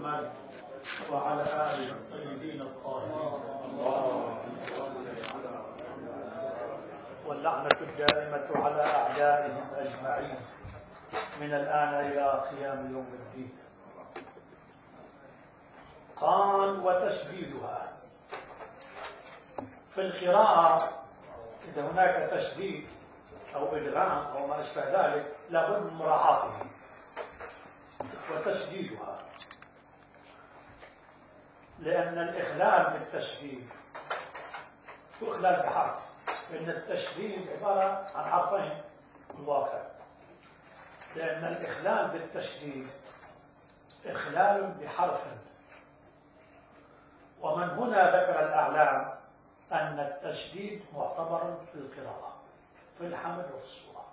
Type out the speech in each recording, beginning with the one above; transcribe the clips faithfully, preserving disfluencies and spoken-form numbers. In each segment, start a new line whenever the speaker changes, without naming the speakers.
محمد وعلى آله الطيبين الطاهرين، واللعنة الدائمة على أعدائهم أجمعين من الآن إلى قيام يوم الدين. قال: وتشديدها في القراءة إذا هناك تشديد أو إدغام أو ما أشبه ذلك لابد من مراعاته. وتشديدها لأن الإخلال بالتشديد هو إخلال بحرف، لأن التشديد عبارة عن حرفين في الواقع، لأن الإخلال بالتشديد إخلال بحرف. ومن هنا ذكر الأعلام أن التشديد معتبر في القراءة في الحمد وفي الصورة.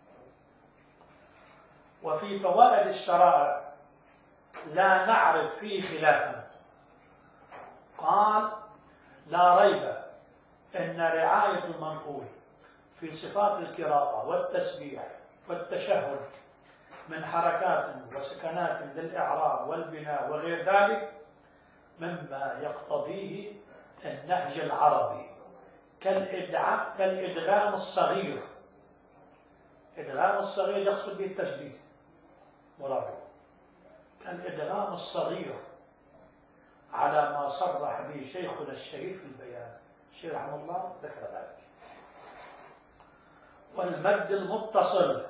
وفي فوائد الشرائع لا نعرف فيه خلافا. قال: لا ريب أن رعاية المنقول في صفات القراءة والتسبيح والتشهد من حركات وسكنات للإعراب والبناء وغير ذلك مما يقتضيه النهج العربي كالإدغام الصغير. إدغام الصغير يقصد به التشديد مراده، كالإدغام الصغير على ما صرح به شيخنا الشريف في البيان، الشيخ رحمه الله ذكر ذلك. والمد المتصل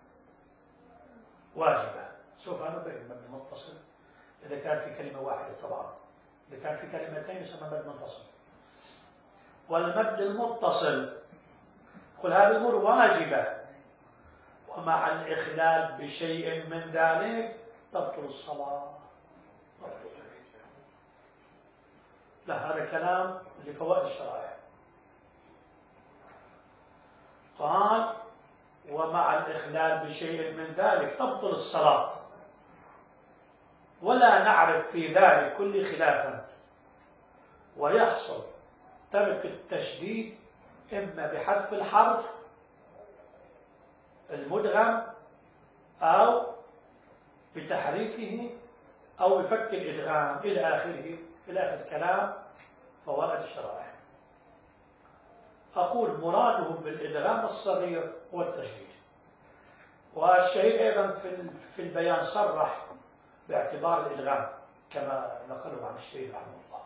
واجبة. سوف نبين المد المتصل إذا كان في كلمة واحدة، طبعا إذا كان في كلمتين يسمى مد منفصل. والمد المتصل قل هذه الأمور واجبة، ومع الإخلال بشيء من ذلك تبطل الصلاة. لا، هذا كلام لفوائد الشرائع. قال: ومع الإخلال بشيء من ذلك تبطل الصلاة، ولا نعرف في ذلك كل خلافا، ويحصل ترك التشديد إما بحذف الحرف المدغم أو بتحريكه أو بفك الإدغام إلى آخره، إلى آخر كلام فوائد الشرائع. أقول مراده بالإدغام الصغير هو التشديد. والشهيد أيضا في البيان صرح باعتبار الإدغام كما نقله عن الشهيد رحمه الله.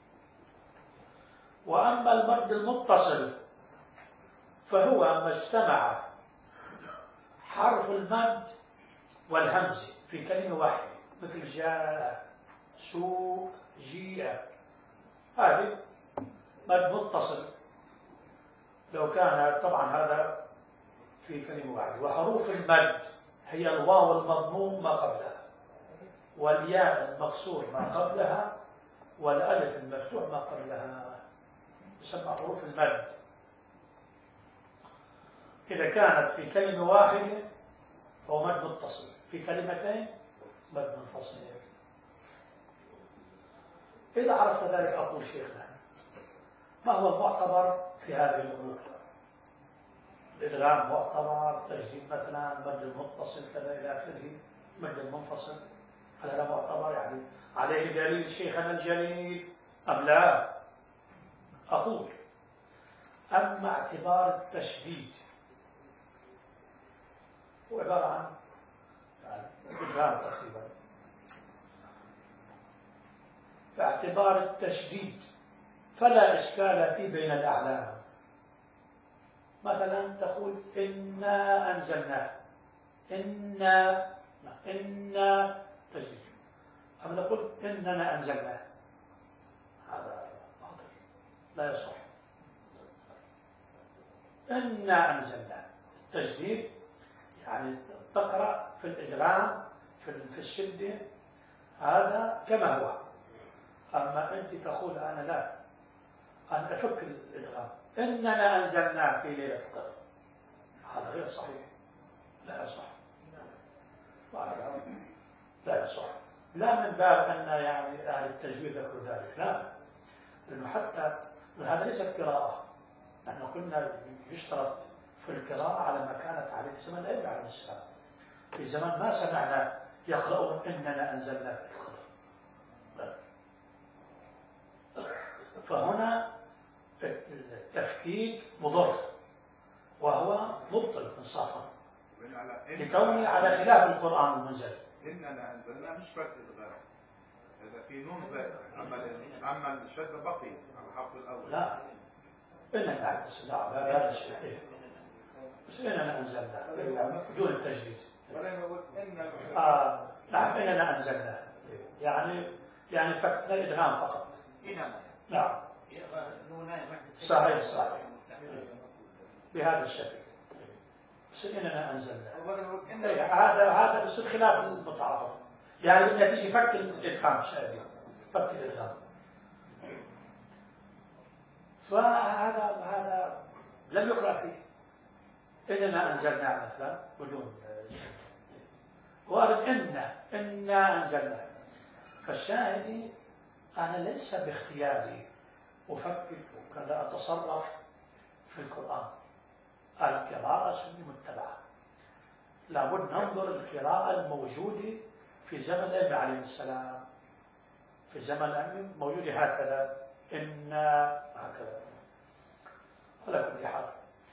وأما المد المتصل فهو ما اجتمع حرف المد والهمز في كلمة واحدة، مثل جاء، سوق، جيء، هذه مد متصل لو كان، طبعا هذا في كلمة واحدة. وحروف المد هي الواو المضموم ما قبلها، والياء المكسور ما قبلها، والألف المفتوح ما قبلها، يسمى حروف المد. إذا كانت في كلمة واحدة فهو مد متصل، في كلمتين مد منفصل. إذا عرفت ذلك أقول شيخنا ما هو المعتبر في هذه الأمور؟ الإدغام معتبر، تجديد مثلا، مد المتصل كذا إلى آخره، مد المنفصل، هل هذا معتبر؟ يعني عليه دليل شيخنا الجليل أم لا؟ أقول: أما اعتبار التشديد هو عبارة عن يعني إدغام تقريبا. باعتبار التشديد فلا إشكال فيه بين الأعلام. مثلا تقول إنا أنزلناه، إنا إنا تشديد، أما نقول إننا أنزلناه، هذا باطل لا يصح. إنا أنزلناه التجديد يعني تقرأ في الإدغام في الشدة هذا كما هو. أما أنت تقول أنا لا، أنا أفك الإدغام، إننا أنزلناه في ليلة القدر، هذا غير صحيح، لا يصح، لا يصح. لا من باب أن يعني أهل التجويد ذكروا ذلك، لا، لأنه حتى هذا ليست قراءة. نحن كنا يشترط في القراءة على ما كانت عليه في زمن النبي عليه السلام. في زمن ما سمعنا يقرؤون إننا أنزلنا في القدر، فهنا التفكيك مضر وهو مبطل إنصافا لكونه على خلاف القرآن المنزل.
إننا أنزلنا مش فرق إدغام، هذا في نون زائد، أما الشد بقي على الحرف الأول.
لا إننا بس لا هذا الشيء بس إننا أنزلنا بدون التجديد. آه نعم إننا أنزلنا يعني يعني فكنا الإدغام فقط. نعم صحيح صحيح بهذا الشكل. بس إننا أنزلنا هذا هذا بس الخلاف المتعارف يعني بالنتيجة فك الإدغام شادي فك الإدغام. فهذا هذا لم يقرأ فيه إننا أنزلنا مثلا بدون وارد إن إنا أنزلنا. فالشاهد أنا ليس باختياري أفكك وكذا أتصرف في القرآن. القراءة سنة متبعة، لابد ننظر القراءة الموجودة في زمن الأئمة عليه السلام. في زمن الأئمة موجودة هكذا إنا هكذا على كل حال.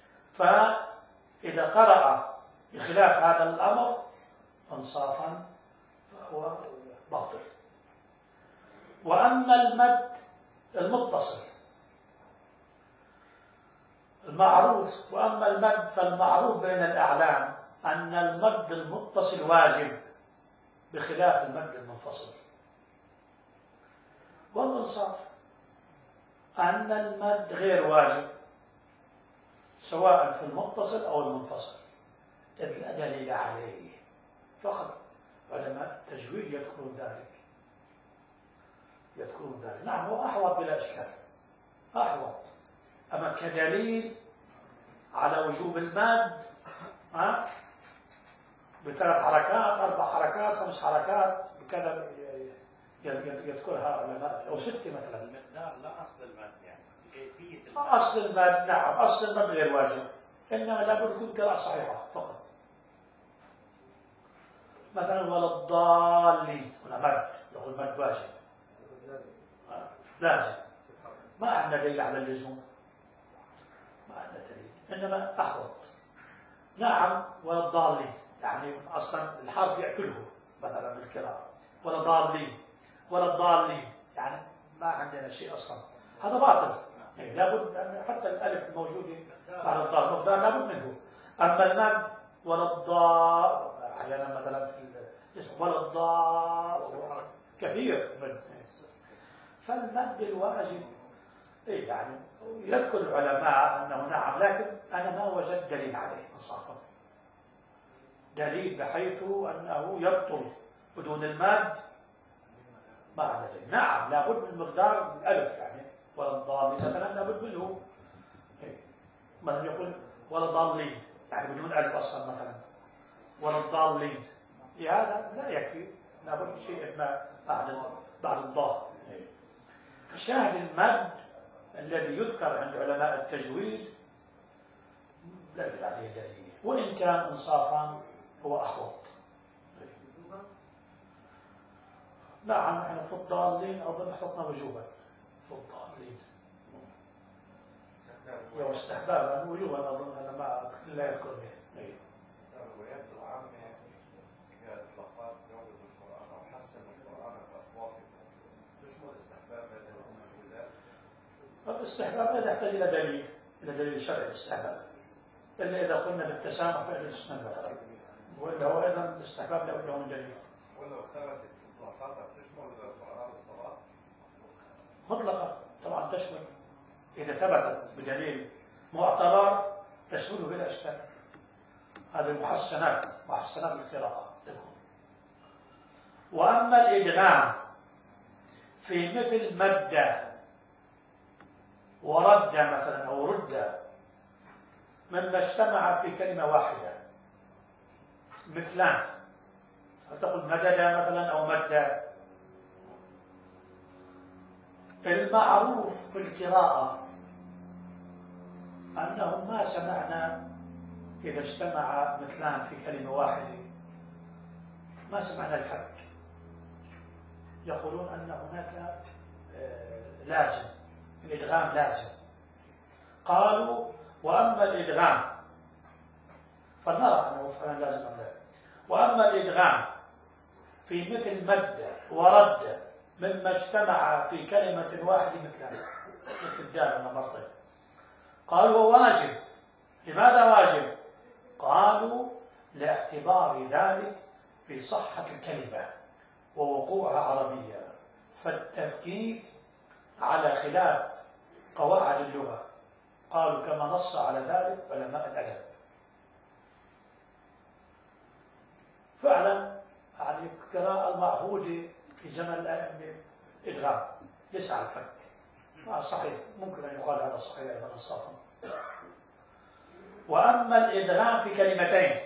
فإذا قرأ بخلاف هذا الأمر انصافا فهو باطل. وأما المد المتصل المعروف وأما المد فالمعروف بين الأعلام أن المد المتصل واجب بخلاف المد المنفصل. والإنصاف أن المد غير واجب سواء في المتصل أو المنفصل إذ لا دليل عليه. فقط علماء التجويد يذكرون ذلك يذكرون ذلك نعم هو أحوط بلا إشكال أحوط. أما كدليل على وجوب المد ها بثلاث حركات أربع حركات خمس حركات بكذا يذكرها علماء أو ستة مثلا.
المقدار لا أصل المد يعني كيفية المد.
أصل المد نعم أصل المد غير واجب إنما لابد تكون قراءة صحيحة فقط. مثلا ولا الضالين هنا مد يقول مد واجب لازم ما عندنا دليل على اللزوم ما عندنا دليل إنما أحوط. نعم ولا الضالين يعني أصلا الحرف يأكله مثلا بالقراءة ولا ضالين ولا الضالين يعني ما عندنا شيء أصلا هذا باطل. يعني لابد أن حتى الألف الموجودة بعد الضال مقدار لابد منه. أما المد ولا الضال أحيانا مثلا في الاسم ولا الضال كثير مد. فالمد الواجب إيه يعني يذكر العلماء أنه نعم لكن أنا ما وجدت دليل عليه إنصافا دليل بحيث أنه يبطل بدون المد ما عندنا دليل. نعم لابد من مقدار الألف يعني ولا الضالين مثلا لابد منه إيه. مثلا يقول ولا ضالين يعني بدون ألف أصلا مثلا ولا الضالين هذا لا يكفي لابد شيء ما بعد بعد الضاء. فشاهد المد الذي يذكر عند علماء التجويد لا يدل عليه دليل وإن كان إنصافا هو أحوط. نعم نحن في الضالين أظن حطنا وجوبا في الضالين أو استحبابا وجوبا أظن أنا ما لا يذكر به.
الروايات العامة فيها إطلاقات جودة القرآن أو حسن القرآن بأصواتكم اسمه الاستحباب هذا
الاستحباب هذا يحتاج إلى دليل إلى دليل شرعي الاستحباب إلا إذا قلنا بالتسامح فإلى السنة مثلا وإلا هو أيضا الاستحباب لا بد له من دليل.
ولو ثبتت إطلاقاتها تشمل قرآن الصلاة؟
مطلقة طبعا تشمل إذا ثبتت بدليل معتبر تشمله بلا إشكال. هذه المحسنات محسنات القراءة تكون. وأما الإدغام في مثل مد ورد مثلا أو رد مما اجتمع في كلمة واحدة مثلان تقول مدد مثلا أو مد. المعروف في القراءة أنه ما سمعنا إذا اجتمع مثلان في كلمة واحدة ما سمعنا الفرق. يقولون أن هناك لازم الإدغام لازم. قالوا وأما الإدغام فنرى أنه فعلا لازم أم لا. وأما الإدغام في مثل مد ورد مما اجتمع في كلمة واحدة مثل مثل الدال والمرطب، قالوا هو واجب. لماذا واجب؟ قالوا لاعتبار ذلك في صحة الكلمة ووقوعها عربية، فالتفكيك على خلاف قواعد اللغة. قالوا كما نص على ذلك علماء الأدب. فعلا يعني القراءة المعهودة في زمن الأئمة إدغام ليس على الفك. صحيح، ممكن أن يقال هذا صحيح أيضا الصافن. وأما الإدغام في كلمتين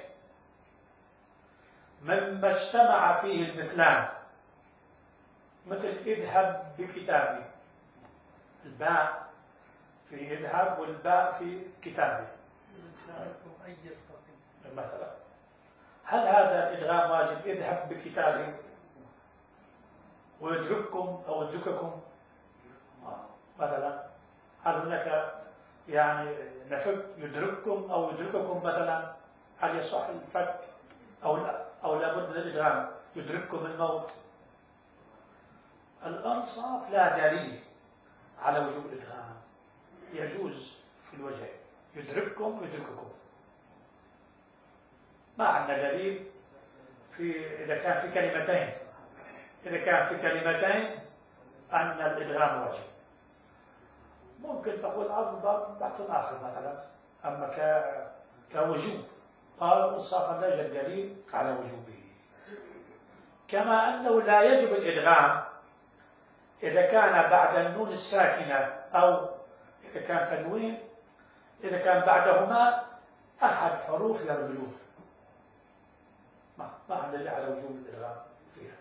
مما اجتمع فيه المثلان مثل اذهب بكتابي، الباء في اذهب والباء في كتابي مثلا، هل هذا الإدغام واجب؟ اذهب بكتابي ويدرككم أو يدرككم مثلا، هل هناك يعني نفك يدرككم أو يدرككم مثلا؟ هل يصح الفك أو لا أو لابد من الإدغام يدرككم الموت؟ الأنصاف لا دليل على وجوب الإدغام، يجوز في الوجه يدرككم ويدرككم. ما عندنا دليل في إذا كان في كلمتين إذا كان في كلمتين أن الإدغام واجب. ممكن تقول أفضل بحث آخر مثلا، أما كوجوب قال الأنصاف لا يوجد دليل على وجوبه. كما أنه لا يجب الإدغام إذا كان بعد النون الساكنة أو إذا كان تنوين إذا كان بعدهما أحد حروف يرملون. ما ما عندنا دليل على وجوب الإدغام فيها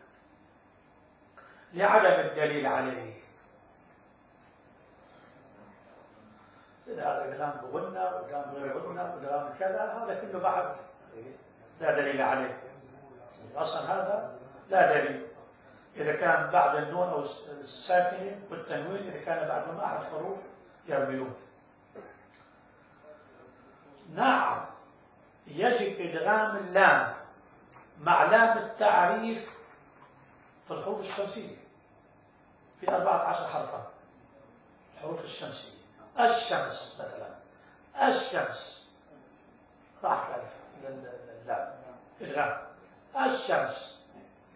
لعدم الدليل عليه. إذا الإدغام بغنى وإدغام غير غنى وإدغام كذا هذا كله بعد لا دليل عليه أصلا، هذا لا دليل. إذا كان بعد النون أو الساكنة والتنوين إذا كان بعدهم أحد حروف يرملون. نعم يجب إدغام اللام مع لام التعريف في الحروف الشمسية في أربعة عشر حرفا. الحروف الشمسية الشمس مثلا، الشمس راح تعرف اللام إدغام الشمس.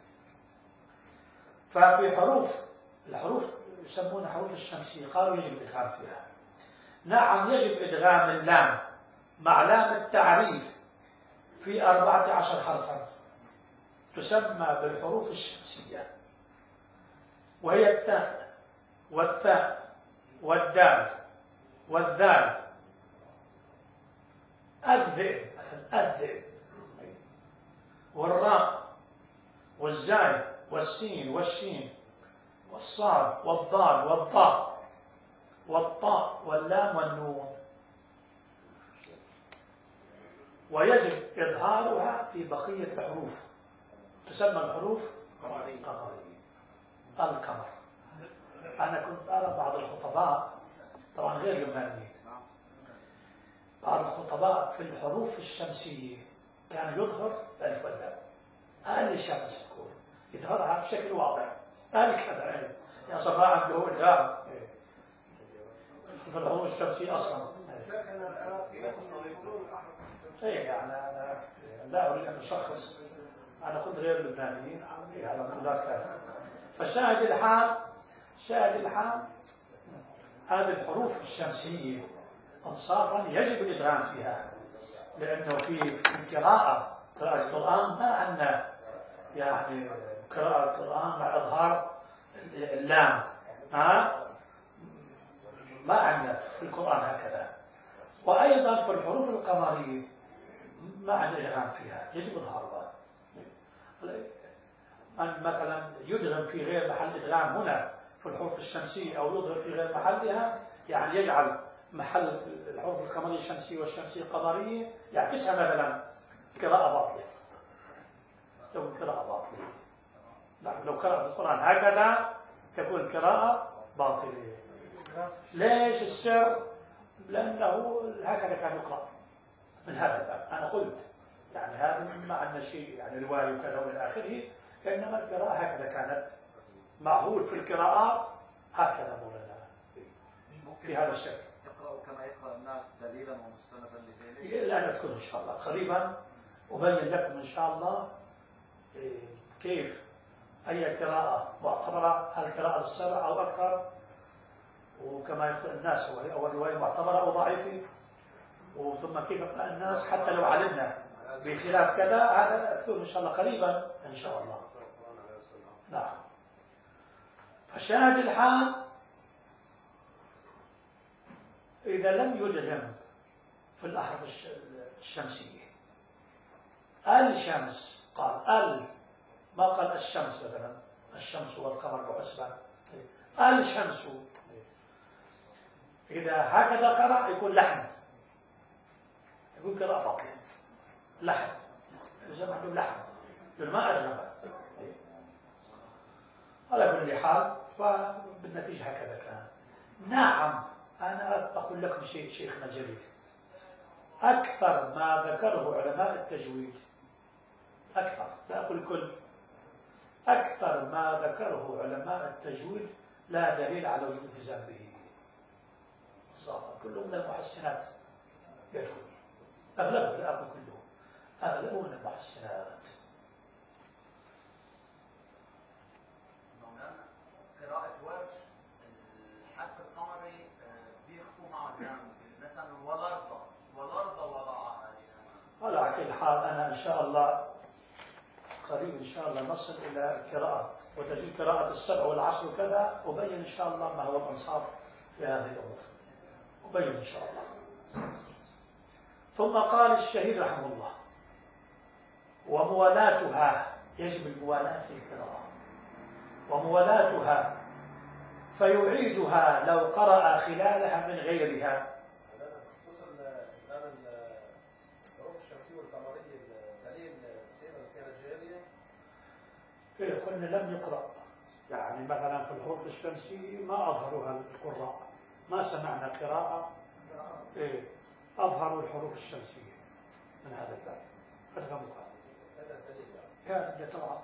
ففي حروف الحروف يسمونها حروف الشمسية قالوا يجب الإدغام فيها. نعم يجب إدغام اللام مع لام التعريف في أربعة عشر حرفا تسمى بالحروف الشمسية، وهي التاء والثاء والدال والذال. الذئب مثلا الذئب، والراء والزاي والسين والشين والصاد والضاد والضاء والطاء واللام والنون. ويجب إظهارها في بقية الحروف تسمى الحروف قمرية. القمر، أنا كنت أرى بعض الخطباء طبعا غير لبنانيين، بعض الخطباء في الحروف الشمسية كان يظهر الألف واللام. أهل الشمس تكون يظهرها بشكل واضح. أهل كذا يعني صراحة عنده إدغام في الحروف الشمسية أصلا. إيه يعني أنا لا أريد أن أشخص، أنا كنت غير لبنانيين على مقدار كذا. فشاهد الحال شاهد الحال هذه الحروف الشمسية أنصافا يجب الإدغام فيها، لأنه في القراءة قراءة القرآن ما عندنا يعني قراءة القرآن مع إظهار اللام، ها ما عندنا في القرآن هكذا. وأيضا في الحروف القمرية ما عندنا إدغام فيها، يجب إظهارها. من مثلا يدغم في غير محل إدغام هنا في الحروف الشمسية أو يظهر في غير محلها، يعني يجعل محل الحروف القمرية الشمسية والشمسية القمرية يعكسها مثلا قراءة باطلة، تكون قراءة باطلة. نعم لو قرأ القرآن هكذا تكون قراءة باطلة. ليش السر؟ لأنه هكذا كان يقرأ من هذا الباب. أنا قلت يعني هذا ما عندنا شيء يعني رواية وكذا وإلى آخره، إنما القراءة هكذا كانت معهود في القراءات هكذا مولانا بهذا الشكل.
يقرأ كما يقرأ الناس دليلا ومستندا لذلك.
لا نذكر إن شاء الله قريبا، أبين لكم إن شاء الله كيف أي قراءة معتبرة، هل قراءة السبع أو أكثر، وكما يقرأ الناس أو الرواية معتبرة أو ضعيفة، وثم كيف يقرأ الناس حتى لو علمنا بخلاف كذا. هذا أذكر إن شاء الله قريبا إن شاء الله. نعم. فشاهد الحال إذا لم يدغم في الأحرف الشمسية الشمس، قال ال، ما قال الشمس مثلا، الشمس والقمر بحسبان، الشمس. إذا هكذا قرأ يكون لحن، يكون قراءة فاضية لحن، إذا ما عندهم لحن ما أدغم. على كل حال فبالنتيجة هكذا كان. نعم أنا أقول لكم شيء شيخنا الجليل، أكثر ما ذكره علماء التجويد، أكثر لا أقول كل، أكثر ما ذكره علماء التجويد لا دليل على وجود الالتزام به. صار كله من المحسنات يدخل، أغلبه لا أقول كله، أغلبه من المحسنات.
قراءة ورش الحرف القمري بيخفوا معه مثلا والأرض والأرض وضعها.
على كل حال أنا إن شاء الله قريب إن شاء الله نصل إلى القراءة وتجي قراءة السبع والعشر وكذا، أبين إن شاء الله ما هو الأنصاف في هذه الأمور، أبين إن شاء الله. ثم قال الشهيد رحمه الله: وموالاتها، يجب الموالاة في القراءة، وموالاتها فيعيدها لو قرأ خلالها من غيرها.
خصوصا الآن الحروف الشمسية والقمرية دليل السيرة اللي كانت جارية.
إيه قلنا لم يقرأ، يعني مثلا في الحروف الشمسية ما أظهروها القراء، ما سمعنا قراءة إيه أظهروا الحروف الشمسية من هذا الباب. هذا مقال
هذا الدليل
يعني يا طبعا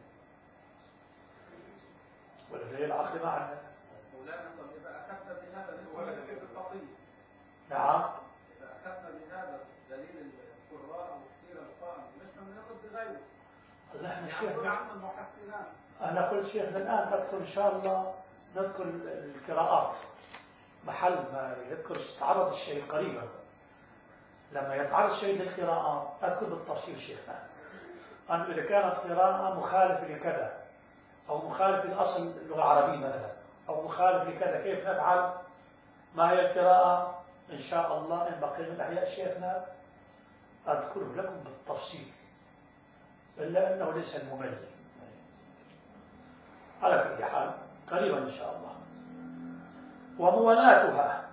والدليل العقلي ما عندنا.
مولانا إذا أخذنا بهذا دليل الفقيه.
نعم.
إذا أخذنا بهذا دليل القراء والسيرة القائمة مش بناخذ بغيره.
الله احنا الشيخ
عن المحسنات.
أنا قلت شيخنا الآن ندخل إن شاء الله ندخل القراءات محل ما يذكر تعرض الشيء قريبا. لما يتعرض شيء للقراءات أذكر بالتفصيل شيخنا أنه إذا كانت قراءة مخالفة لكذا أو مخالف لأصل اللغة العربية مثلا أو مخالف لكذا كيف نفعل؟ ما هي القراءة؟ إن شاء الله إن بقي من أحياء شيخنا أذكره لكم بالتفصيل، إلا أنه ليس الممل. على كل حال قريبا إن شاء الله. وموالاتها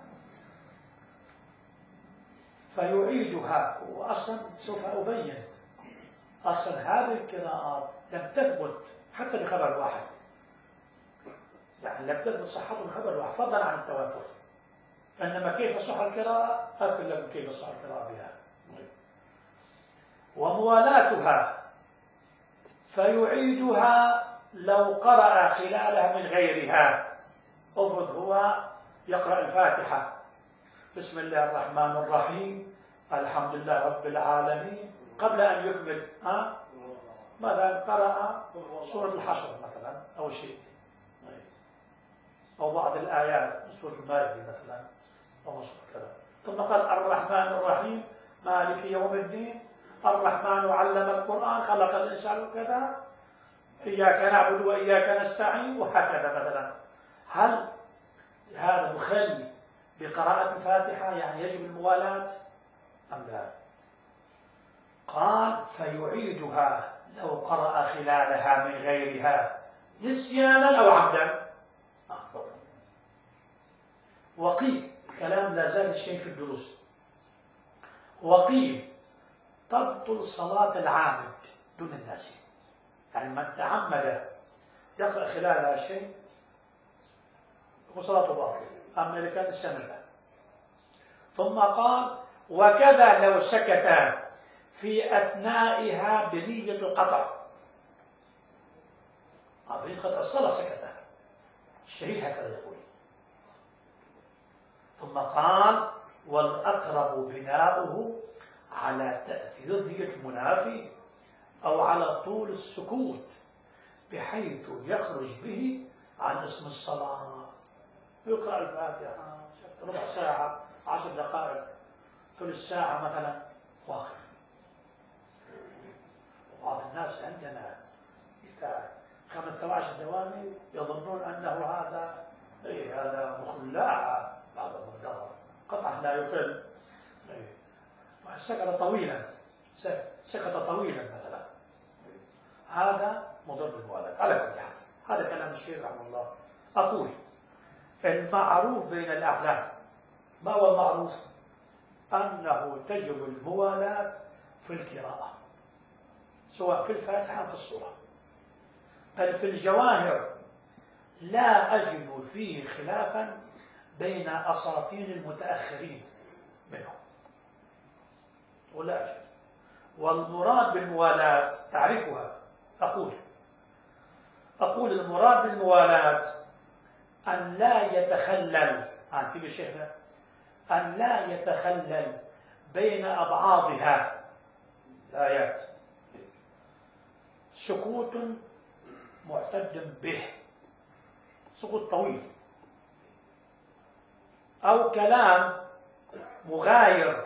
فيعيدها، وأصلا سوف أبين أصلا هذه القراءات لم تثبت حتى بخبر واحد، يعني لم تثبت صحتها بخبر واحد فضلا عن التواتر. إنما كيف صح القراءة أذكر لكم كيف صح القراءة بها. وموالاتها فيعيدها لو قرأ خلالها من غيرها. افرض هو يقرأ الفاتحة بسم الله الرحمن الرحيم الحمد لله رب العالمين، قبل أن يكمل ها مثلا قرأ سورة الحشر مثلا أو شيء، أو بعض الآيات من سورة المائدة مثلا أو مصر كذا، ثم قال الرحمن الرحيم مالك يوم الدين الرحمن علم القرآن خلق الإنسان كذا إياك نعبد وإياك نستعين وهكذا مثلا. هل هذا مخل بقراءة الفاتحة يعني يجب الموالاة أم لا؟ قال فيعيدها لو قرأ خلالها من غيرها نسيانا أو عمدا. وقيل الكلام لا زال الشيء في الدروس، وقيل تبطل صلاة العامد دون الناس، يعني من تعمد يقرأ خلالها شيء وصلاته باطلة أما إذا كان السنة. ثم قال وكذا لو سكت في أثنائها بنية القطع. بنية قطع الصلاة سكت الشهيد هكذا يقول. ثم قال والأقرب بناؤه على تأثير نية المنافي أو على طول السكوت بحيث يخرج به عن اسم الصلاة. يقرأ الفاتحة ربع ساعة عشر دقائق ثلث ساعة مثلا واقف. وبعض الناس عندنا إذا خمسة عشر دوامي يظنون أنه هذا إيه هذا مخلاع بعض المقدار قطع لا يخل. إيه. سكت طويلا سكت طويلا مثلا هذا مضر بالموالاة. على كل حال هذا كلام الشيخ رحمه الله. أقول المعروف بين الأعلام ما هو المعروف؟ أنه تجب الموالاة في القراءة سواء في الفاتحة أو في السورة، بل في الجواهر لا أجد فيه خلافا بين أساطين المتأخرين منهم ولا أجد. والمراد بالموالاة تعرفها. أقول أقول المراد بالموالاة أن لا يتخلل أنت بشيخنا أن لا يتخلل بين أبعاضها الآيات سكوت معتد به، سكوت طويل، أو كلام مغاير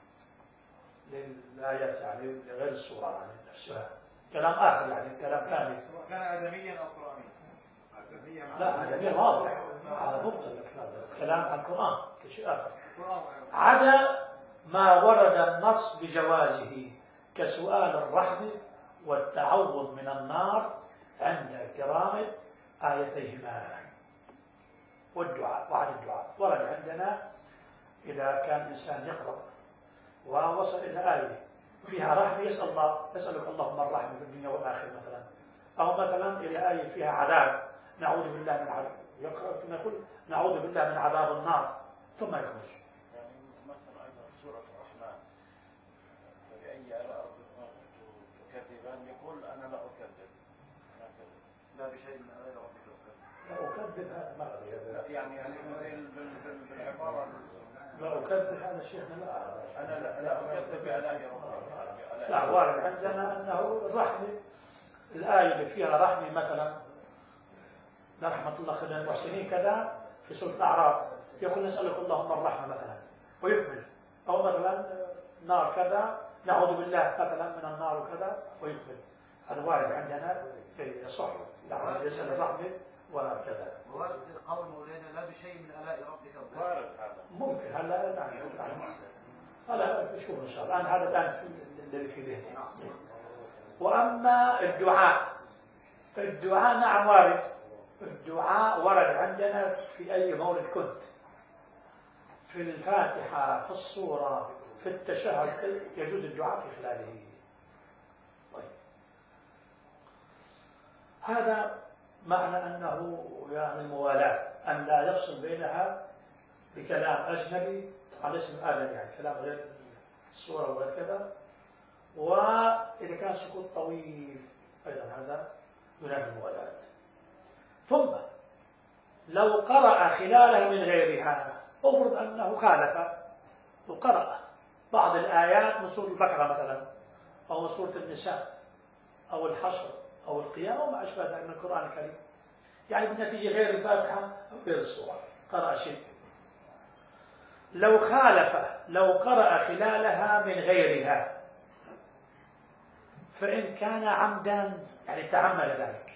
للآيات يعني لغير السورة يعني نفسها، كلام آخر يعني كلام ثاني
سواء كان آدميا أو قرآنيا. آدميا
لا آدميا واضح هذا مبطل كلام عن القرآن كشيء آخر، عدا ما ورد النص بجوازه كسؤال الرحم والتعوذ من النار عند قراءة آيتيهما والدعاء وعد الدعاء. ورد عندنا إذا كان إنسان يقرأ ووصل إلى آية فيها رحمة يسأل الله يسألك اللهم الرحمة في الدنيا والآخرة مثلا، أو مثلا إلى آية فيها عذاب نعوذ بالله من عذاب يقرأ ثم يقول نعوذ بالله من عذاب النار ثم يخرج.
يعني مثلا أيضا سورة الرحمن فبأي آلاء ربكما تكذبان يقول أنا لا أكذب لا بشيء من آلاء ربك أكذب.
لا أكذب هذا ما
لا يعني يعني بالعبارة
لا أكذب هذا شيخنا لا
أنا لا, لا أكذب بآلاء ربك.
لا وارد عندنا أنه الرحمة الآية اللي فيها رحمة مثلا رحمة الله خير المحسنين كذا في سورة الأعراف يقول نسألك اللهم الرحمة مثلا ويكمل، أو مثلا نار كذا نعوذ بالله مثلا من النار وكذا ويكمل. هذا وارد عندنا في الصحف يعني يسأل الرحمة وكذا.
وارد قول مولانا لا بشيء من آلاء ربك
وارد هذا
ممكن هلا يعني هلا نشوف إن شاء الله. أنا هذا الآن الذي في ذهني. وأما الدعاء الدعاء نعم وارد. الدعاء ورد عندنا في أي مورد كنت في الفاتحة في الصورة في التشهد يجوز الدعاء في خلاله. طيب هذا معنى أنه يعني الموالاة أن لا يفصل بينها بكلام أجنبي على اسم آدم يعني كلام غير الصورة وغير كذا. وإذا كان سكوت طويل أيضا هذا ينافي الموالاة. ثم لو قرأ خلالها من غيرها أفرض أنه خالف وقرأ بعض الآيات من سورة البقرة مثلا أو من سورة النساء أو الحشر أو القيامة وما أشبه ذلك من القرآن الكريم يعني بالنتيجة غير الفاتحة أو غير السورة قرأ شيء. لو خالف لو قرأ خلالها من غيرها فإن كان عمدا يعني تعمد ذلك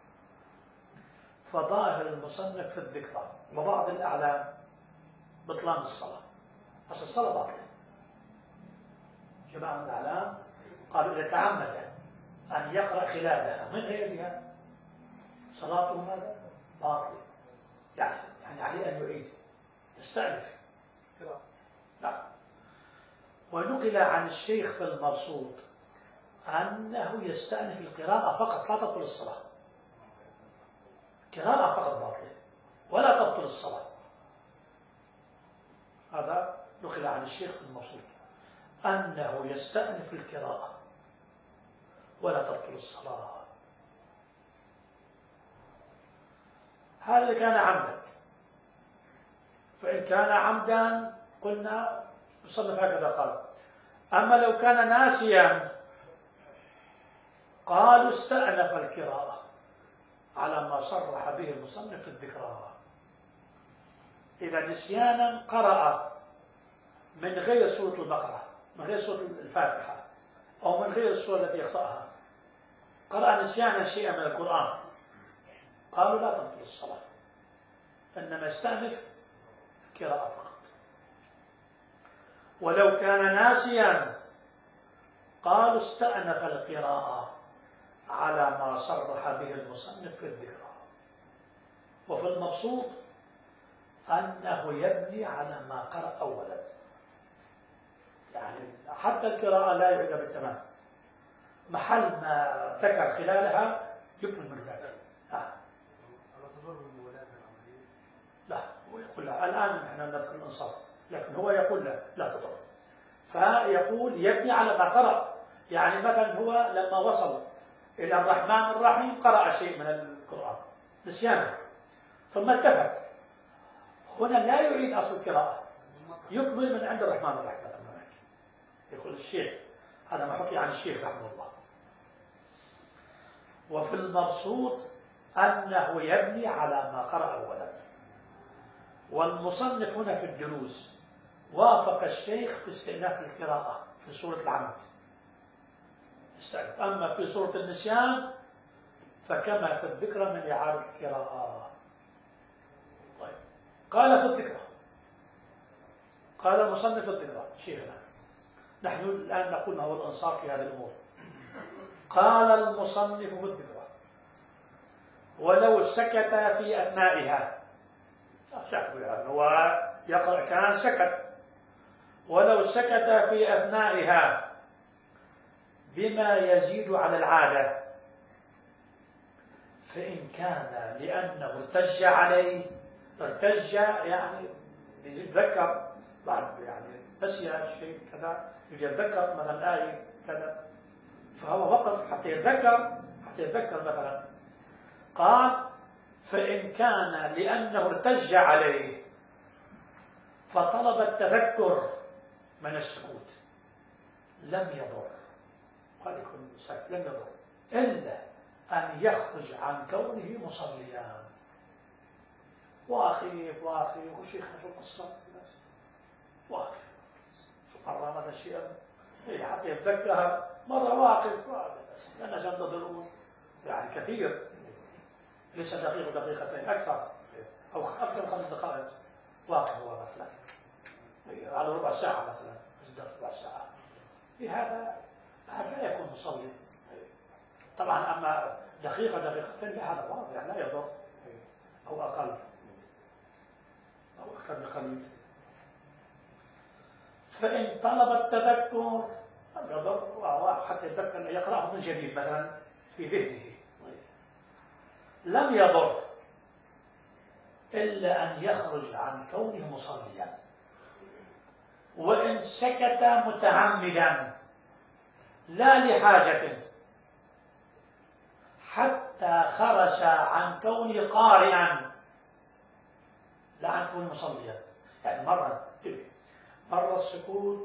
فظاهر المصنف في الذكرى وبعض الأعلام بطلان الصلاة. أصل الصلاة باطلة. جماعة من الأعلام قالوا إذا تعمد أن يقرأ خلالها من غيرها صلاته ماذا؟ باطلة. يعني يعني عليه أن يعيد يستأنف. نعم. ونقل عن الشيخ في المبسوط أنه يستأنف القراءة فقط لا تبطل الصلاة. قراءة فقط باطلة ولا تبطل الصلاة. أنه يستأنف القراءة ولا تبطل الصلاة. هذا كان عمدا، فإن كان عمدا قلنا مصنف هكذا قال. أما لو كان ناسيا قالوا استأنف القراءة على ما صرح به المصنف في الذكرى. إذا نسيانا قرأ من غير سورة البقرة، من غير سورة الفاتحة، أو من غير السورة التي يقرأها، قرأ نسيانا شيئا من القرآن، قالوا لا تبطل الصلاة، إنما يستأنف القراءة فقط. ولو كان ناسيا قالوا استأنف القراءة على ما صرح به المصنف في الذكرى. وفي المبسوط أنه يبني على ما قرأ أولا، يعني حتى القراءة لا يعيدها بالتمام، محل ما ذكر خلالها يكمل من ذلك. آه. لا، هو يقول لا. الآن نحن نذكر الإنصاف، لكن هو يقول لا لا تضر. فيقول يبني على ما قرأ. يعني مثلا هو لما وصل إلى الرحمن الرحيم قرأ شيء من القرآن نسيانه، ثم التفت، هنا لا يعيد أصل القراءة، يكمل من عند الرحمن الرحيم. يقول الشيخ، هذا ما حكي عن الشيخ رحمه الله. وفي المبسوط أنه يبني على ما قرأ أولا. والمصنف هنا في الدروس وافق الشيخ في استئناف القراءة في سورة العمد، أما في سورة النسيان فكما في الذكرى من إعادة القراءة. طيب، قال في الذكرى، قال المصنف في الذكرى شيخنا، نحن الآن نقول ما هو الإنصاف في هذه الأمور. قال المصنف في الذكرى: ولو سكت في أثنائها، يعني هو يقرأ كان سكت، ولو سكت في أثنائها بما يزيد على العادة، فإن كان لأنه ارتج عليه، ارتج يعني يتذكر بعد، يعني نسي شيء كذا، يتذكر مثلا آية كذا، فهو وقف حتى يتذكر، حتى يتذكر مثلا. قال: فإن كان لأنه ارتج عليه فطلب التذكر من السكوت لم يضر، قد يكون سكت لم يضر، إلا أن يخرج عن كونه مصليا. واخي واخي وشيخ شو القصة؟ واقف، مرة هذا الشيء حتى يتذكرها، مرة واقف، لأن جنب الأمور يعني كثير، ليس دقيقة دقيقتين، أكثر أو أكثر من خمس دقائق واقف هو مثلا على ربع ساعة مثلا، ربع ساعة، في هذا هذا لا يكون مصلي. طبعا أما دقيقة دقيقتين لا، هذا واضح لا يضر، أو أقل أو أكثر بقليل. فإن طلب التذكر لم يضر، حتى يتذكر يقرأه من جديد مثلا في ذهنه لم يضر، إلا أن يخرج عن كونه مصليا. وإن سكت متعمدا لا لحاجة حتى خرج عن كونه قارئا لا عن كونه مصليا، يعني مرة مرة السكوت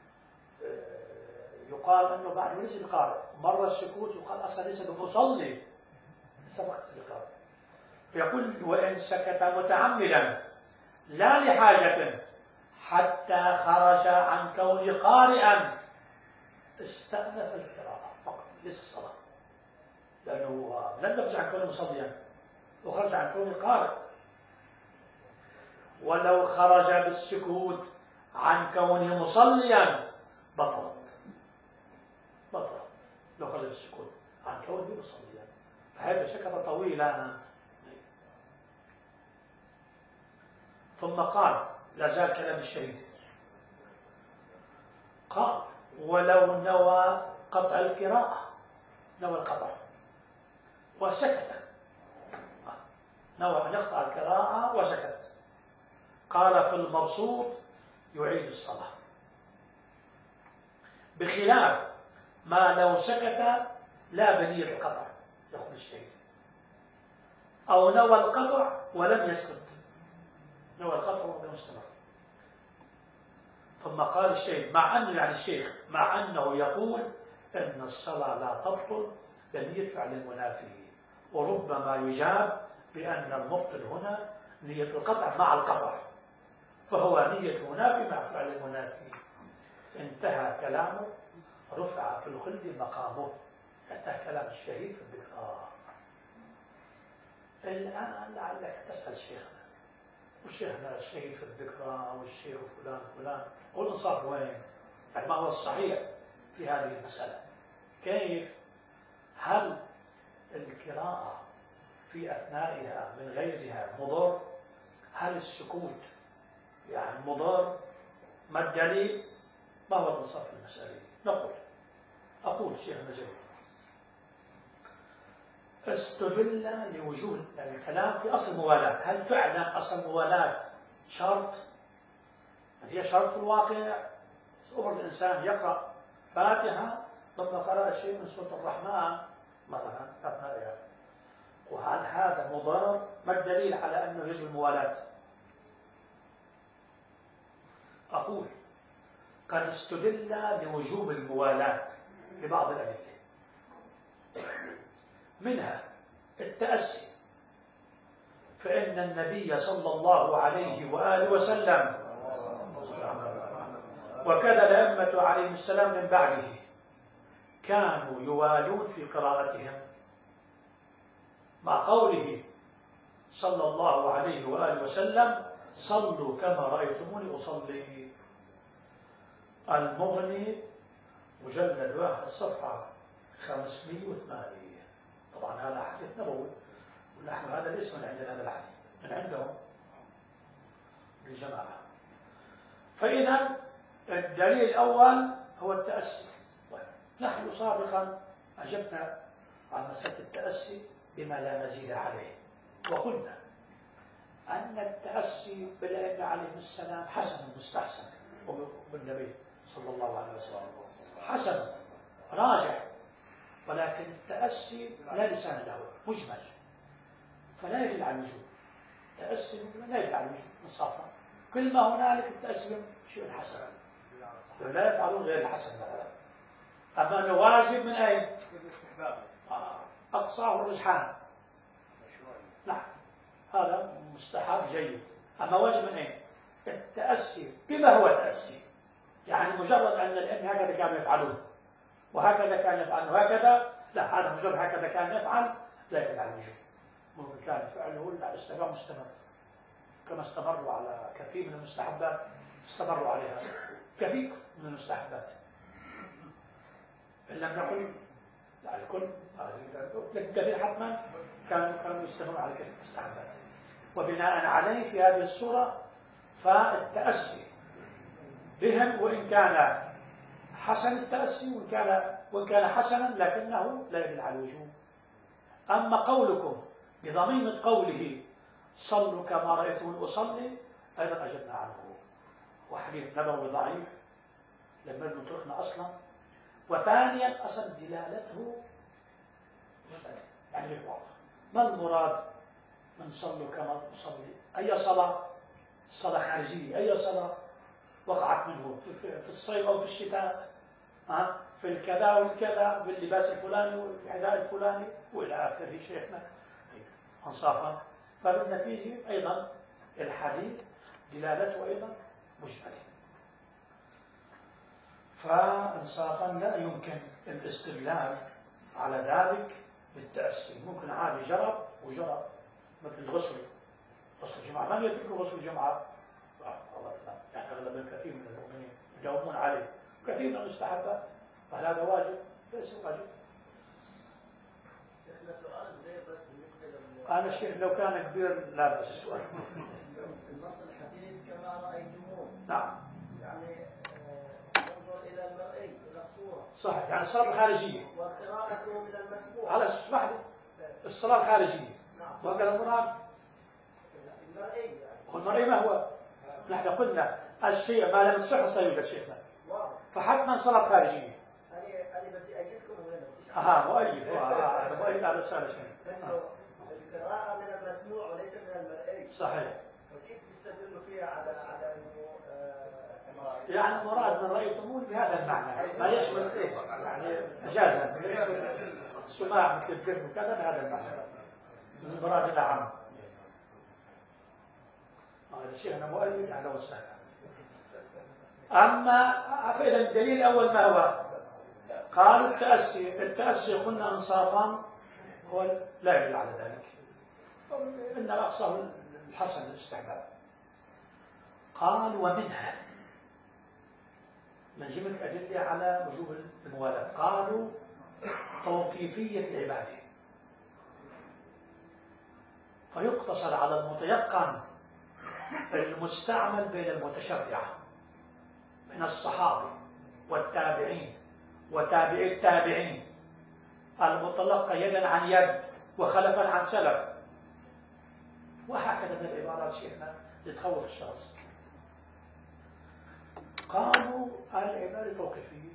يقال أنه بعد ليس بقارئ، مرة السكوت يقال أصلا ليس بمصلي، ليس فقط بقارئ. يقول: وإن سكت متعمدا لا لحاجة حتى خرج عن كونه قارئا استأنف القراءة فقط، ليس الصلاة، لأنه لم يخرج عن كونه مصليا وخرج عن كونه قارئ. ولو خرج بالسكوت عن كونه مصليا بطلت، بطلت لو خرج بالسكوت عن كونه مصليا، فهذا سكت طويلا. ثم قال، لا زال كلام الشهيد، قال: ولو نوى قطع القراءة، نوى القطع وسكت، نوى أن يقطع القراءة وسكت، قال في المبسوط يعيد الصلاة. بخلاف ما لو سكت لا بنية القطع يقول الشيخ، أو نوى القطع ولم يسكت، نوى القطع ولم يستمر. ثم قال الشيخ مع أنه يعني الشيخ مع أنه يقول أن الصلاة لا تبطل بنية فعل المنافي، وربما يجاب بأن المبطل هنا نية القطع مع القطع، فهو نية المنافي مع فعل المنافي. انتهى كلامه، رفع في الخلد مقامه. انتهى كلام الشهيد في الذكرى. الآن لعلك تسأل شيخنا، وشيخنا الشهيد في الذكرى والشيخ فلان فلان، والإنصاف وين؟ يعني ما هو الصحيح في هذه المسألة؟ كيف؟ هل القراءة في أثنائها من غيرها مضر؟ هل السكوت يعني مضر؟ ما الدليل؟ ما هو الإنصاف في المسألة؟ نقول أقول شيخ نجيب استدل لوجود الكلام في أصل الموالاة. هل فعلا أصل الموالاة شرط؟ هي شرط في الواقع. أمر الإنسان يقرأ فاتحة ثم قرأ شيء من سورة الرحمن مثلا أثناءها، وهل هذا مضر؟ ما الدليل على أنه يجب الموالاة؟ أقول قد استدل لوجوب الموالاة ببعض الأدلة، منها التأسي، فإن النبي صلى الله عليه وآله وسلم وكذا الأئمة عليهم السلام من بعده كانوا يوالون في قراءتهم، مع قوله صلى الله عليه وآله وسلم صلوا كما رأيتموني أصلي. المغني مجلد واحد صفحة خمسمائة وثمانية. طبعا هذا حديث نبوي، ونحن هذا ليس من عندنا، هذا الحديث من عندهم للجماعة. فإذا الدليل الأول هو التأسي. نحن سابقا أجبنا عن مسألة التأسي بما لا مزيد عليه، وقلنا أن التأسي بالأئمة عليهم السلام حسن مستحسن، وبالنبي صلى الله عليه وسلم حسن راجح، ولكن التأسي لا لسان له، مجمل، فلا يدل على الوجوب. التأسي لا يدل على الوجوب انصافا، كل ما هنالك التأسي شيء حسن، لا يفعلون غير الحسن مثلا. أما أنه واجب من أين؟ آه. أقصاه الرجحان. نعم هذا مستحب جيد. أما واجب من أين؟ التأسي. بما هو تأسي؟ يعني مجرد أن الأئمة هكذا كانوا يفعلون وهكذا كان يفعل وهكذا، لا، هذا مجرد هكذا كان يفعل لا يدل على الوجوب. ممكن كان فعله لا استمر مستمر، كما استمروا على كثير من المستحبات، استمروا عليها كثير من المستحبات، إن لم نقل يعني الكل، لكن كثير حتما كانوا كانوا يستمروا على كثير من المستحبات. وبناء عليه في هذه الصورة فالتأسي بهم، وإن كان حسن التأسي، وإن كان وإن كان حسنا لكنه لا يدل على الوجوب. أما قولكم بضميمة قوله صلوا كما رأيتموني أصلي أيضا أجبنا عنه، وحديث نبوي ضعيف لم يبدو طرقنا أصلا. وثانيا أصلا دلالته يعني غير واضحة. ما المراد من صلوا كما أصلي؟ أي صلاة؟ صلاة خارجية، أي صلاة وقعت منه في الصيف أو في الشتاء، ها؟ في الكذا والكذا، باللباس الفلاني والحذاء الفلاني وإلى آخره شيخنا انصافا. فبالنتيجة أيضا الحديث دلالته أيضا مجملة، فانصافا لا يمكن الاستدلال على ذلك بالتأسي. ممكن عادي جرب وجرب، مثل الغسل، غسل الجمعة، من يترك غسل الجمعة؟ الله يعني أغلب الكثير من المؤمنين يداومون عليه، كثير من المستحبات، فهل هذا واجب؟ ليس واجب.
شيخنا سؤال صغير بس بالنسبة لل
أنا الشيخ لو كان كبير لا بأس السؤال.
النص الحديث كما رأيتموه،
نعم
يعني انظر إلى المرئي، إلى الصورة،
صحيح، يعني الصلاة الخارجية،
وقراءته من المسموع
على اسمح لي، الصلاة الخارجية، وهكذا المراد
المرئي يعني.
والمرئي ما هو؟ نحن قلنا الشيء ما لم يصح سيوجد شيخنا.
واضح.
فحتما صارت خارجية.
أنا أنا بدي أجيبكم هنا.
أها مؤيد هذا مؤيد على السؤال الثاني.
إنه القراءة من المسموع وليس من المرئي.
صحيح.
وكيف بيستدلوا فيها على على إنه
يعني مراد من رأي طمول بهذا المعنى ما يشمل إيه يعني مجازا يشمل السماع مثل الذكر وكذا بهذا المعنى المراد الأعم. هذا شيخنا مؤيد أهلا وسهلا. أما فإذا الدليل الأول ما هو؟ قال التأسي. التأسي قلنا إنصافا هو لا يدل على ذلك، إن الأقصى الحسن الاستحباب. قال ومنها من جملة أدلة على وجوب الموالاة قالوا توقيفية العبادة، فيقتصر على المتيقن المستعمل بين المتشرعة من الصحابة والتابعين وتابعي التابعين المتلقى يدا عن يد وخلفا عن سلف، وهكذا من العبارات شيخنا لتخوف الشخص. قالوا العبادة توقيفية،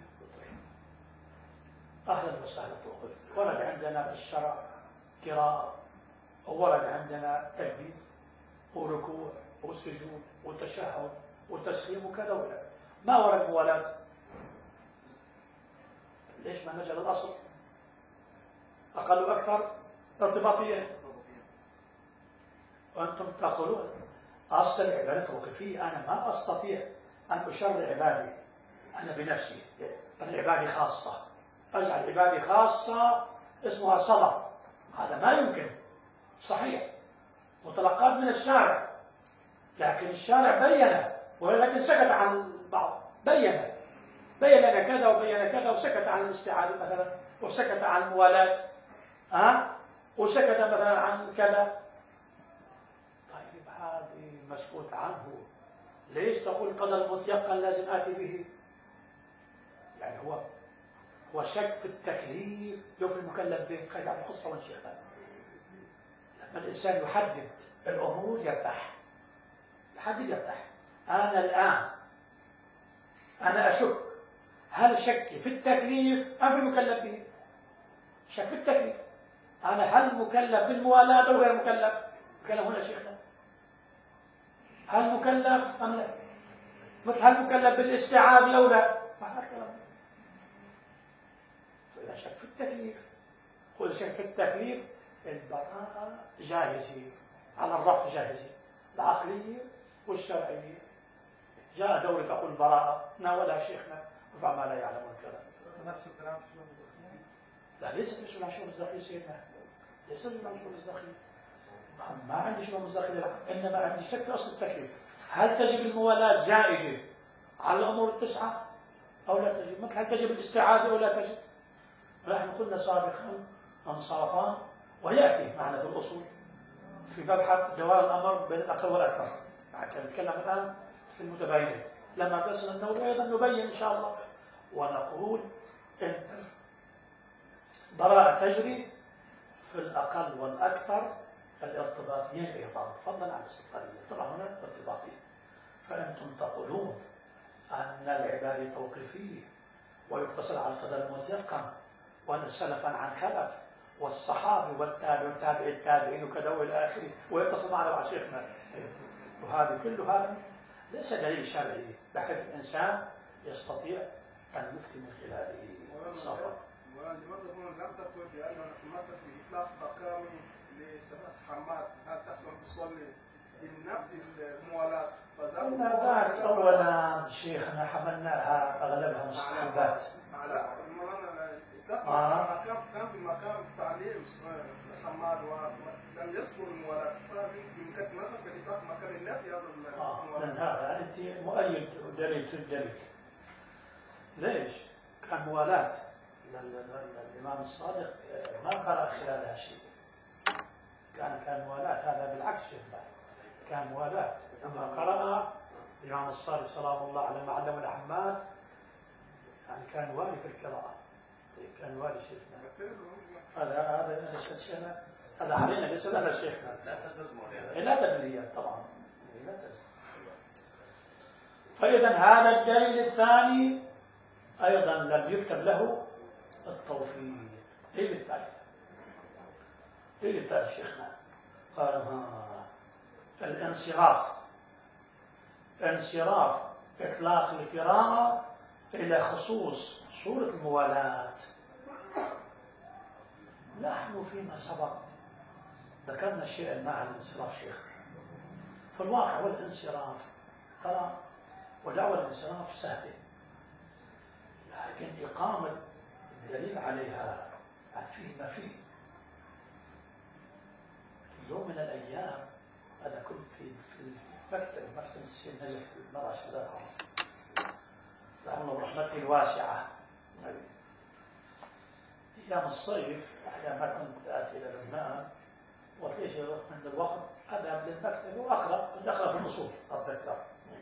أهلا وسهلا توقف. ورد عندنا في الشرع قراءة، وورد عندنا تكبير وركوع وسجود وتشهد وتسليم وكذا وكذا. ما ورد موالاة؟ ليش ما نجعل الأصل أقل وأكثر ارتباطية؟ وأنتم تقولون أصل العبادة توقيفية. أنا ما أستطيع أن أشرع عبادي أنا بنفسي، بل عبادي خاصة، أجعل عبادي خاصة اسمها صلاة، هذا ما يمكن. صحيح متلقات من الشارع، لكن الشارع بين ولكن سكت عن البعض، بين بين لنا كذا وبين كذا وسكت عن الاستعاذة مثلا، وسكت عن الموالاة، ها وسكت مثلا عن كذا. طيب هذه مسكوت عنه، ليش تقول قدر متيقن لازم آتي به؟ يعني هو هو شك في التكليف يوفي المكلف به. خلي على القصة ونشيخها. لما الإنسان يحدد الأمور يرتاح، يحدد يرتاح. أنا الآن أنا أشك هل شكي في التكليف أم في المكلف به؟ شك في التكليف. أنا هل مكلف بالموالاة أو غير مكلف؟ كلام هنا شيخنا، هل مكلف أم لا؟ مثل هل مكلف بالاستعاذة أو لا؟ ما هذا الكلام. فإذا شك في التكليف، قل شك في التكليف البراءة جاهزة على الرفع، جاهزة العقلية والشرعية. جاء دوري تقول براءة ناولها شيخنا رفع ما لا يعلمون الكلام.
تمسك كلام شؤون الزخية؟
لا ليس مسؤول عن شؤون الزخية سيدنا، ليس مسؤول عن شؤون الزخية. ما عندي شؤون الزخية، إنما عندي شك في أصل التكليف. هل تجب الموالاة زائدة على الأمور التسعة أو لا تجب؟ مثل هل تجب الاستعاذة أو لا تجب؟ نحن قلنا سابقا انصافا، ويأتي معنا في الأصول في مبحث دوار الأمر بين الأقل والأكثر. يعني نتكلم الآن في المتباينين، لما تصل النوع أيضا نبين إن شاء الله، ونقول إن براءة تجري في الأقل والأكثر الارتباطيين أيضا، فضلا عن الاستقلالية. طبعا هنا ارتباطيين. فأنتم تقولون أن العبادة توقيفية ويقتصر على القدر المتيقن، وأن سلفا عن خلف والصحابة والتابع والتابع التابعين وكذا والى اخره، ويتصل معنا مع شيخنا. وهذا كله هذا ليس دليل شرعي بحيث الانسان يستطيع ان يفتي من خلاله.
ولماذا هنا لم تقل بان مثلا باطلاق مقامي لصفه حماد هل تحسن تصلي بالنفي الموالاه؟
قلنا ذاك اولا شيخنا حملناها اغلبها مستحبات.
آه. كان في مكان تعليم حماد ولم يذكر الموالاة، فيمكن مثلا بإطلاق مكان النفي هذا الموالاة.
اه يعني انت مؤيد دليل في الدليل. ليش؟ كان موالاة الإمام الصادق ما قرأ خلالها شيء. كان كان موالاة، هذا بالعكس شيخنا، كان موالاة. لما قرأ الإمام الصادق سلام الله على ما علمنا حماد يعني كان والي في القراءة، كان والي شيخنا. هذا هذا هذا شيخنا، هذا علينا ليس لنا شيخنا. لا تدليات طبعا، لا تدليات. فإذا هذا الدليل الثاني أيضا لم يكتب له التوفيق. إيه الثالث؟ إيه الثالث شيخنا؟ قال ها الانصراف، انصراف إطلاق القراءة إلى خصوص صورة الموالاة. نحن فيما سبق ذكرنا شيئا مع الانصراف شيخ. في الواقع والانصراف ترى ودعوى الانصراف سهلة، لكن إقامة الدليل عليها يعني فيه ما فيه. يوم من الأيام أنا كنت في في مكتب مكتب السيد نجف المرأة شبابها رحمه الله رحمته الواسعة. أيام الصيف أحيانا ما كنت آتي إلى لبنان وليش من الوقت أذهب للمكتب وأقرأ أقرأ في النصوص أتذكر.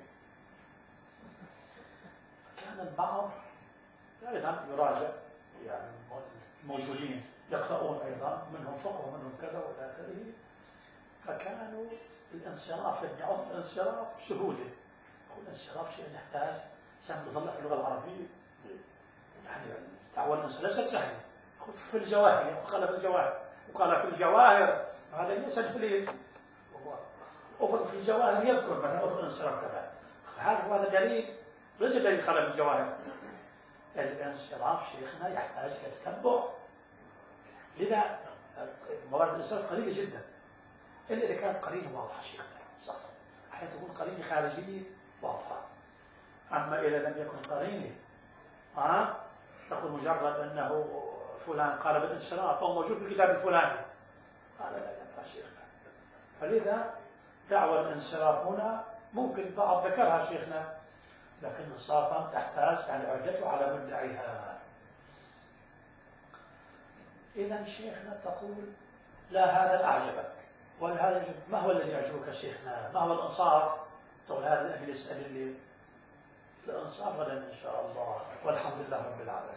كان البعض أيضا يراجع، يعني موجودين يقرؤون أيضا، منهم فقه ومنهم كذا وإلى آخره. فكانوا الانصراف يدعون الانصراف سهولة. يقول الانصراف شيء يحتاج سهم يطلع في اللغة العربية، يعني دعوة الانصراف ليست سهلة. في الجواهر وقال في الجواهر وقال في الجواهر هذا ليس دليل، وفي الجواهر يذكر مثلا في الانصراف كذا. هذا هذا دليل ليس دليل خلف الجواهر. الانصراف شيخنا يحتاج إلى تتبع، لذا موارد الانصراف قليلة جدا إلا إذا كانت قرينة واضحة شيخنا. صح، أحيانا تكون قرينة خارجية واضحة. أما إذا لم يكن قرينة ها تقول مجرد أنه فلان قال بالانصراف أو موجود في الكتاب الفلاني، هذا لا ينفع شيخنا. فلذا دعوى الانصراف هنا ممكن بعض ذكرها شيخنا، لكن الصافة تحتاج يعني عدته على مدعيها. إذا شيخنا تقول لا هذا أعجبك ولا هذا يعجبك. ما هو الذي يعجبك شيخنا؟ ما هو الإنصاف؟ تقول هذا الأهل يسأل لي الإنصاف غدا إن شاء الله، والحمد لله رب العالمين.